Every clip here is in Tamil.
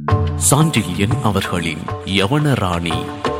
சாண்டில்யன் அவர்களின் யவனராணி.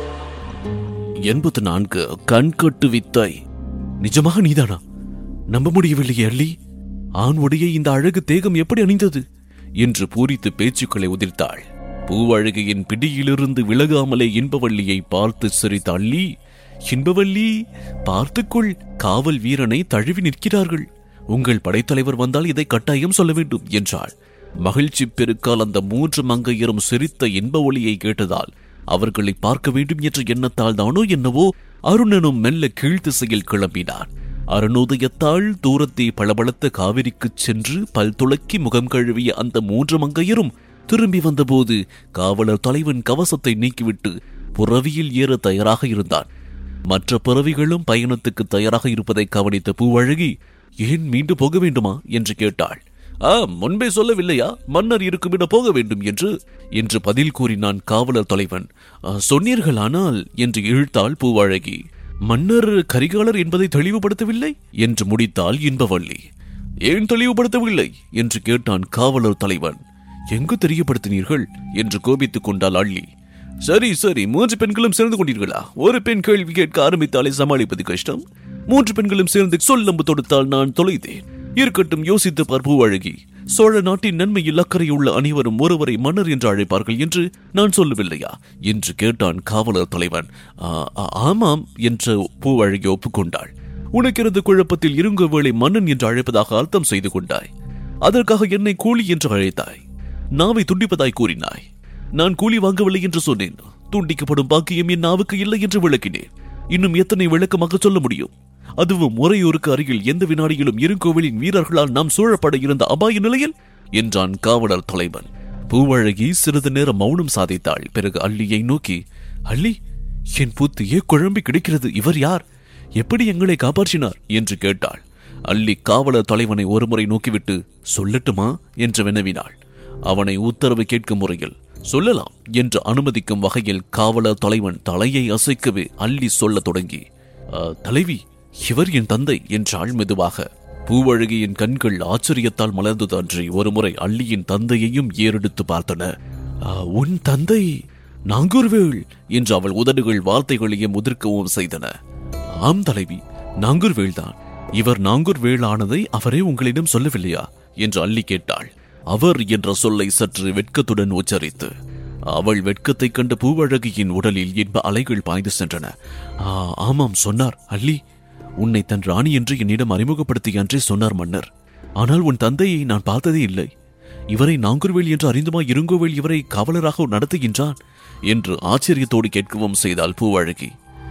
84. கண்கட்டு வித்தை. நிஜமாக நீதானா? நம்ப முடியவில்லையே அள்ளி. ஆண் உடைய இந்த அழகு தேகம் எப்படி அணிந்தது என்று பூரித்து பேச்சுக்களை உதிர்த்தாள். பூவழகியின் பிடியிலிருந்து விலகாமலே இன்பவள்ளியை பார்த்து சிரித்த அள்ளி, இன்பவள்ளி பார்த்துக்கொள், காவல் வீரனை தழுவி நிற்கிறார்கள். உங்கள் படைத்தலைவர் வந்தால் இதை கட்டாயம் சொல்ல வேண்டும் என்றாள். மகிழ்ச்சி பெருக்கால் அந்த 3 மங்கையரும் சிரித்த இன்ப ஒளியை கேட்டதால் அவர்களை பார்க்க வேண்டும் என்ற எண்ணத்தால் தானோ என்னவோ அருணனும் மெல்ல கீழ்த்திசையில் கிளம்பினான். அருணோதயத்தால் தூரத்தை பளபளத்த காவிரிக்கு சென்று பல் துளக்கி முகம் கழுவிய அந்த 3 மங்கையரும் திரும்பி வந்தபோது காவலர் தலைவன் கவசத்தை நீக்கிவிட்டு புறவியில் ஏற தயாராக இருந்தான். மற்ற பிறவிகளும் பயணத்துக்கு தயாராக இருப்பதை கவனித்த பூவழகி, ஏன் மீண்டும் போக வேண்டுமா என்று கேட்டாள். முன்பே சொல்லவில்லையா மன்னர் இருக்குமிட போக வேண்டும் என்று பதில் கூறினான் காவலர் தலைவன். சொன்னீர்களானால் என்று இழுத்தாள் பூவழகி. மன்னர் கரிகாலர் என்பதை தெளிவுபடுத்தவில்லை என்று முடித்தாள் இன்பவள்ளி. ஏன் தெளிவுபடுத்தவில்லை என்று கேட்டான் காவலர் தலைவன். எங்கு தெரியப்படுத்தினீர்கள் என்று கோபித்துக் கொண்டாள் அள்ளி. சரி 3 பெண்களும் சேர்ந்து கொண்டீர்களா? ஒரு பெண் கேள்வி கேட்க ஆரம்பித்தாலே சமாளிப்பது கஷ்டம். 3 பெண்களும் சேர்ந்து சொல்லம்பு தொடுத்தால் நான் தொலைத்தேன். இருக்கட்டும், யோசித்து பார் பூவழகி. சோழ நாட்டின் நன்மையில் அக்கறையுள்ள அனைவரும் ஒருவரை மன்னர் என்று அழைப்பார்கள் என்று நான் சொல்லவில்லையா என்று கேட்டான் காவலர் தலைவன். ஆமாம் என்று பூவழகி ஒப்புக்கொண்டாள். உனக்கிறது குழப்பத்தில் இருங்கவேளை மன்னன் என்று அழைப்பதாக அர்த்தம் செய்து கொண்டாய். அதற்காக என்னை கூலி என்று அழைத்தாய். நாவை துண்டிப்பதாய் கூறினாய். நான் கூலி வாங்கவில்லை என்று சொன்னேன். துண்டிக்கப்படும் பாக்கியம் என் நாவுக்கு இல்லை என்று விளக்கினேன். இன்னும் எத்தனை விளக்கமாக சொல்ல முடியும்? அதுவும் முறையோருக்கு அருகில் எந்த வினாடியிலும் இருங்கோவிலின் வீரர்களால் நாம் சூழப்பட இருந்த அபாய நிலையில் என்றான் காவலர் தலைவன். பூவழகி சிறிது நேரம் மௌனம் சாதித்தாள். பிறகு அள்ளியை நோக்கி, அள்ளி, என் புத்தியே குழம்பி கிடைக்கிறது. இவர் யார்? எப்படி எங்களை காப்பாற்றினார் என்று கேட்டாள். அள்ளி காவலர் தலைவனை ஒருமுறை நோக்கிவிட்டு, சொல்லட்டுமா என்று வினவினாள். அவனை உத்தரவு கேட்கும் முறையில் சொல்லலாம் என்று அனுமதிக்கும் வகையில் காவலர் தலைவன் தலையை அசைக்கவே அள்ளி சொல்ல தொடங்கி, தலைவி, இவர் என் தந்தை என்றாள் மெதுவாக. பூவழகியின் கண்கள் ஆச்சரியத்தால் மலர்ந்தது அன்றி ஒருமுறை அள்ளியின் தந்தையையும் ஏறெடுத்து பார்த்தன. உன் தந்தை நாங்கூர்வேள் என்று அவள் உதடுகள் வார்த்தைகளையும் முதிர்க்கவும் செய்தன. ஆம் தலைவி, நாங்கூர்வேள்தான். இவர் நாங்கூர்வேள் ஆனதை அவரே உங்களிடம் சொல்லவில்லையா என்று அள்ளி கேட்டாள். அவர் என்ற சொல்லை சற்று வெட்கத்துடன் உச்சரித்து. அவள் வெட்கத்தை கண்ட பூவழகியின் உடலில் இன்ப அலைகள் பாய்ந்து சென்றன. ஆமாம் சொன்னார் அள்ளி. உன்னை தன் ராணி என்று என்னிடம் அறிமுகப்படுத்திய அன்றே சொன்னார் மன்னர். ஆனால் உன் தந்தையை நான் பார்த்ததே இல்லை. இவரை நாங்கூர்வேள் என்று அறிந்துமா இருங்கோவேள் இவரை காவலராக நடத்துகின்றான் என்று ஆச்சரியத்தோடு கேட்கவும் செய்தாள் பூவழகி.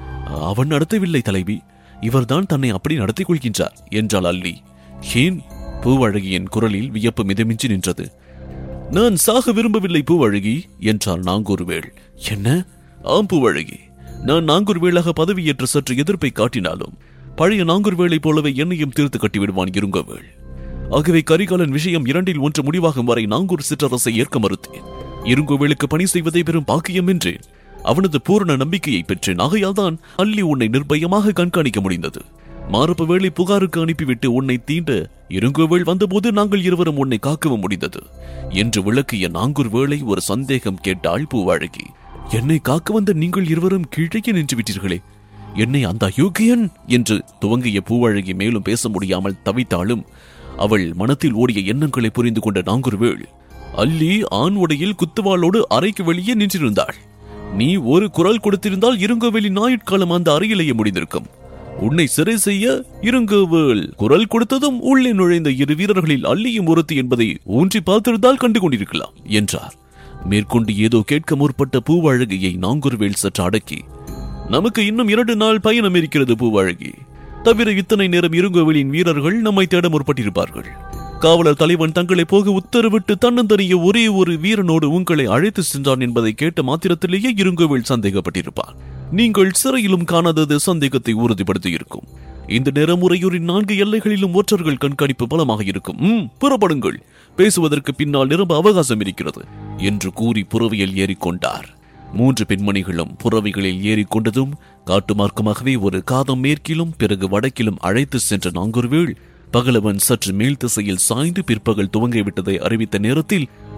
அவன் நடத்தவில்லை தலைவி, இவர்தான் தன்னை அப்படி நடத்திக் கொள்கின்றார் என்றாள் அள்ளி. ஏன்? பூவழகியின் குரலில் வியப்பு மிதமின்றி நின்றது. நான் சாக விரும்பவில்லை பூவழகி என்றாள் நாங்கூர்வேள். என்ன? ஆம் பூவழகி, நான் நாங்கூர்வேளாக பதவியேற்ற சற்று எதிர்ப்பை காட்டினாலும் பழைய நாங்கூர்வேளை போலவே என்னையும் தீர்த்து கட்டிவிடுவான் இருங்கவேள். ஆகவே கரிகாலன் விஷயம் 2இல் 1 முடிவாகும் வரை நாங்கூர் சிற்றரசை ஏற்க மறுத்தேன். இருங்கோவேளுக்கு பணி செய்வதை பெரும் பாக்கியம் என்றேன். அவனது பூரண நம்பிக்கையை பெற்றேன். ஆகையால் தான் அள்ளி உன்னை நிர்பயமாக கண்காணிக்க முடிந்தது. மாரப்ப வேளை புகாருக்கு அனுப்பிவிட்டு உன்னை தீண்ட இருங்கோவேள் வந்தபோது நாங்கள் இருவரும் உன்னை காக்கவும் முடிந்தது என்று விளக்கிய நாங்கூர்வேளை ஒரு சந்தேகம் கேட்டாள் பூவழகி. என்னை காக்க வந்த நீங்கள் இருவரும் கீழே நின்று விட்டீர்களே, என்னை அந்த அயோக்கியன் என்று துவங்கிய பூவழகி மேலும் பேச முடியாமல் தவித்தாலும் அவள் மனத்தில் ஓடிய எண்ணங்களை புரிந்து கொண்ட நாங்கூர்வேள், அள்ளி ஆண் உடையில் குத்துவாளோடு அறைக்கு வெளியே நின்றிருந்தாள். நீ ஒரு குரல் கொடுத்திருந்தால் இருங்கோவேலின் ஆயுட்காலம் அந்த அறையிலேயே முடிந்திருக்கும். உன்னை சிறை செய்ய இருங்கோவேள் குரல் கொடுத்ததும் உள்ளே நுழைந்த 2 வீரர்களில் அள்ளியும் ஒருத்தி என்பதை ஊன்றி பார்த்திருந்தால் கண்டு கொண்டிருக்கலாம் என்றார். மேற்கொண்டு ஏதோ கேட்க முற்பட்ட பூவழகியை நாங்கூர்வேள் சற்று அடக்கி, நமக்கு இன்னும் 2 நாள் பயணம் இருக்கிறது பூவழகி. தவிர இத்தனை நேரம் இருங்கோவேலின் வீரர்கள் நம்மை தேட முற்பட்டிருப்பார்கள். காவலர் தலைவன் தங்களை போக உத்தரவிட்டு தன்னந்தனிய ஒரே ஒரு வீரனோடு உங்களை அழைத்து சென்றான் என்பதை கேட்ட மாத்திரத்திலேயே இருங்கோவேள் சந்தேகப்பட்டிருப்பார். நீங்கள் சிறையிலும் காணாதது சந்தேகத்தை உறுதிப்படுத்தி இருக்கும். இந்த நேரம் உறையூரின் 4 எல்லைகளிலும் ஒற்றர்கள் கண்காணிப்பு பலமாக இருக்கும். புறப்படுங்கள், பேசுவதற்கு பின்னால் நிரம்ப அவகாசம் இருக்கிறது என்று கூறி புறவியில் ஏறிக்கொண்டார். 3 பெண்மணிகளும் புறவிகளில் ஏறிக்கொண்டதும் காட்டு மார்க்கமாகவே ஒரு காதம் மேற்கிலும் பிறகு வடக்கிலும் அழைத்து சென்ற நாங்கூர்வேள் பகலவன் சற்று மேல் திசையில் சாய்ந்து பிற்பகல் துவங்கிவிட்டதை அறிவித்த நேரத்தில்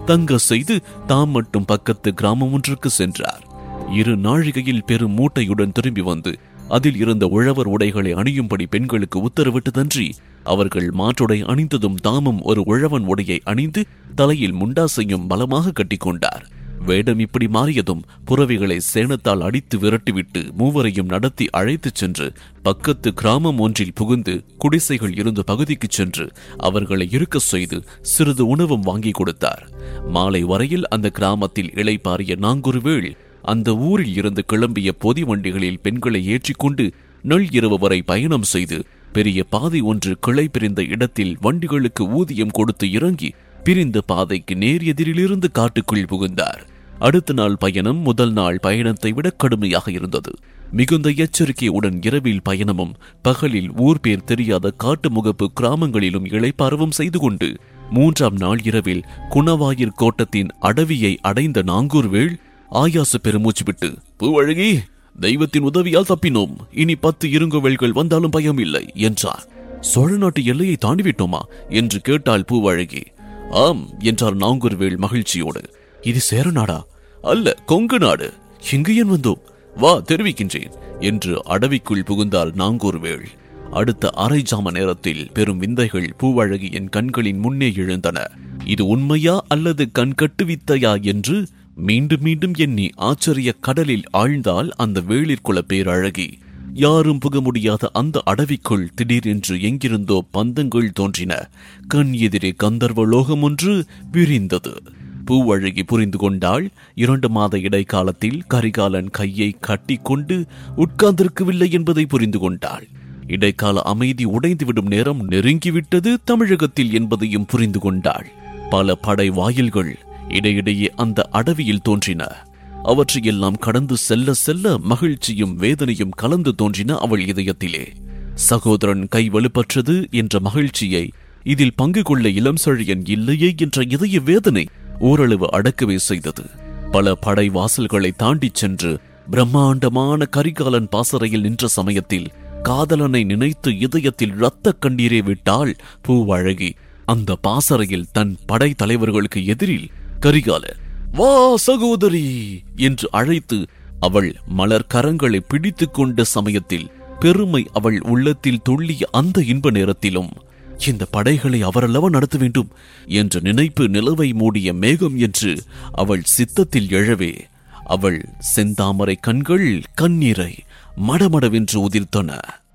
தங்க செய்து தாம் மட்டும் பக்கத்து கிராமம் ஒன்றுக்கு சென்றார். 2 நாழிகையில் பெரும் மூட்டையுடன் திரும்பி வந்து அதில் இருந்த உழவர் உடைகளை அணியும்படி பெண்களுக்கு உத்தரவிட்டதன்றி அவர்கள் மாற்றுடை அணிந்ததும் தாமும் ஒரு உழவன் உடையை அணிந்து தலையில் முண்டாசையும் பலமாக கட்டிக்கொண்டார். வேடம் இப்படி மாறியதும் புறவிகளை சேணத்தால் அடித்து விரட்டிவிட்டு மூவரையும் நடத்தி அழைத்துச் சென்று பக்கத்து கிராமம் ஒன்றில் புகுந்து குடிசைகள் இருந்த பகுதிக்கு சென்று அவர்களை இருக்க செய்து சிறிது உணவும் வாங்கி கொடுத்தார். மாலை வரையில் அந்த கிராமத்தில் இளைப்பாறிய நாங்கொருவேள் அந்த ஊரில் இருந்து கிளம்பிய பொதி வண்டிகளில் பெண்களை ஏற்றிக்கொண்டு நள்ளிரவு வரை பயணம் செய்து பெரிய பாதை ஒன்று கிளை பிரிந்த இடத்தில் வண்டிகளுக்கு ஊதியம் கொடுத்து இறங்கி பிரிந்த பாதைக்கு நேர் எதிரிலிருந்து காட்டுக்குள் புகுந்தார். அடுத்த நாள் பயணம் முதல் நாள் பயணத்தை விட கடுமையாக இருந்தது. மிகுந்த எச்சரிக்கையுடன் இரவில் பயணமும் பகலில் ஊர் பேர் தெரியாத காட்டு முகப்பு கிராமங்களிலும் இளைப்பாறவும் செய்து கொண்டு 3ஆம் நாள் இரவில் குணவாயிற் கோட்டத்தின் அடவியை அடைந்த நாங்கூர்வேள் ஆயாச பெருமூச்சு விட்டு, பூவழகி, தெய்வத்தின் உதவியால் தப்பினோம். இனி 10 இருங்கோவேள்கள் வந்தாலும் பயம் இல்லை என்றார். சோழ நாட்டு எல்லையை தாண்டிவிட்டோமா என்று கேட்டாள் பூவழகி. ஆம் என்றார் நாங்கூர்வேள் மகிழ்ச்சியோடு. இது சேர நாடா? அல்ல, கொங்கு நாடு. இங்கு ஏன் வந்தோம்? வா, தெரிவிக்கின்றேன் என்று அடவிக்குள் புகுந்தாள் நாங்கூர்வேள். அடுத்த அரை ஜாம நேரத்தில் பெரும் விந்தைகள் பூவழகியின் கண்களின் முன்னே எழுந்தன. இது உண்மையா அல்லது கண்கட்டு வித்தையா என்று மீண்டும் மீண்டும் எண்ணி ஆச்சரிய கடலில் ஆழ்ந்தால் அந்த வேளிற்குல பேரழகி. யாரும் புக முடியாத அந்த அடவிக்குள் திடீரென்று எங்கிருந்தோ பந்தங்கள் தோன்றின. கண் எதிரே கந்தர்வ லோகம் ஒன்று விரிந்தது. பூவழகி புரிந்து கொண்டாள். 2 மாத இடைக்காலத்தில் கரிகாலன் கையை கட்டி கொண்டு உட்கார்ந்திருக்கவில்லை என்பதை புரிந்து கொண்டாள். இடைக்கால அமைதி உடைந்துவிடும் நேரம் நெருங்கிவிட்டது தமிழகத்தில் என்பதையும் புரிந்து கொண்டாள். பல படை வாயில்கள் இடையிடையே அந்த அடவியில் தோன்றின. அவற்றையெல்லாம் கடந்து செல்ல செல்ல மகிழ்ச்சியும் வேதனையும் கலந்து தோன்றின அவள் இதயத்திலே. சகோதரன் கை வலுப்பற்றது என்ற மகிழ்ச்சியை, இதில் பங்கு கொள்ள இளம் செழியன் இல்லையே என்ற இதய வேதனை ஓரளவு அடக்கவே செய்தது. பல படை வாசல்களை தாண்டி சென்று பிரம்மாண்டமான கரிகாலன் பாசறையில் நின்ற சமயத்தில் காதலனை நினைத்து இதயத்தில் இரத்த கண்ணீரே விட்டாள் பூவழகி. அந்த பாசறையில் தன் படை தலைவர்களுக்கு எதிரில் கரிகாலன், வா சகோதரி என்று அழைத்து அவள் மலர் கரங்களை பிடித்துக் கொண்ட சமயத்தில் பெருமை அவள் உள்ளத்தில் துள்ளிய அந்த இன்ப நேரத்திலும் இந்த படைகளை அவரல்லவா நடத்த வேண்டும் என்ற நினைப்பு நிலவை மூடிய மேகம் என்று அவள் சித்தத்தில் எழவே அவள் செந்தாமரை கண்கள் கண்ணீரை மடமடவென்று உதிர்த்தன.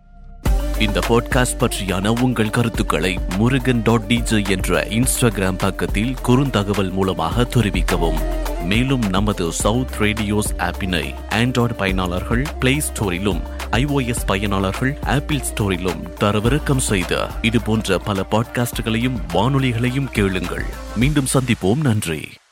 இந்த பாட்காஸ்ட் பற்றியான உங்கள் கருத்துக்களை murugan.dj என்ற இன்ஸ்டாகிராம் பக்கத்தில் குறுந்தகவல் மூலமாக தெரிவிக்கவும். மேலும் நமது சவுத் ரேடியோஸ் ஆப்பினை ஆண்ட்ராய்டு பயனாளர்கள் பிளே ஸ்டோரிலும் iOS பயனாளர்கள் ஆப்பிள் ஸ்டோரிலும் தரவிறக்கம் செய்த இது போன்ற பல பாட்காஸ்டுகளையும் வானொலிகளையும் கேளுங்கள். மீண்டும் சந்திப்போம். நன்றி.